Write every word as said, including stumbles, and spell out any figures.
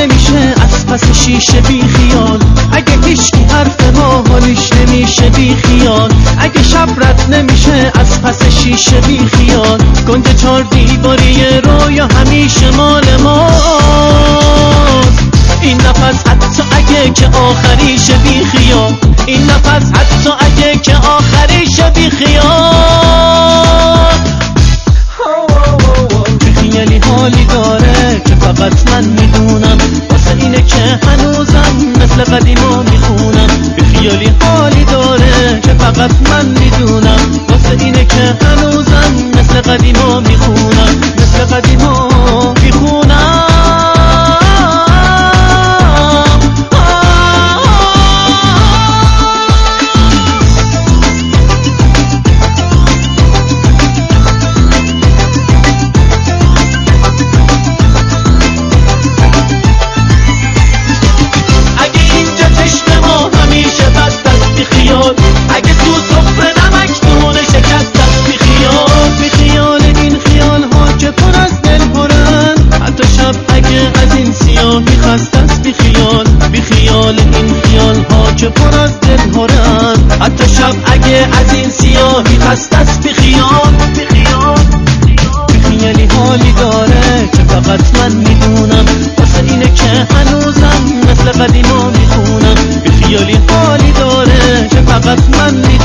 نمیشه از پس شیشه بی خیال، اگه هیچکی حرف ما حالیش نمیشه بی خیال، اگه شب رد نمیشه از پس شیشه بی خیال، گنج چار دیواری رویا همیشه مال ماست. این نفس حتی اگه که آخریش بی خیال، این نفس حتی اگه که آخریش بی خیال. بی خیالی حالی داره که فقط من میدونم، واسه اینه که هنوزم مثل قدیما میخونم. بی خیالی حالی داره که فقط من میدونم، واسه اینه که هنوزم مثل قدیما میخونم، مثل قدیما میخونم. اگه تو سفره نمک دونه شکست است بی خیال، بی خیال این خیال ها که پر از دل پرن، حتی شب اگه از این سیاهی خسته است بی خیال، بی خیال این خیال ها که پر از دل پرن، حتی شب اگه از این سیاهی خسته است بی خیال، بی خیال. بی خیالی حالی داره که فقط من میدونم، واسه اینه که هنوزم مثل قدیما میخونم. بی خیالی حالی داره که فقط من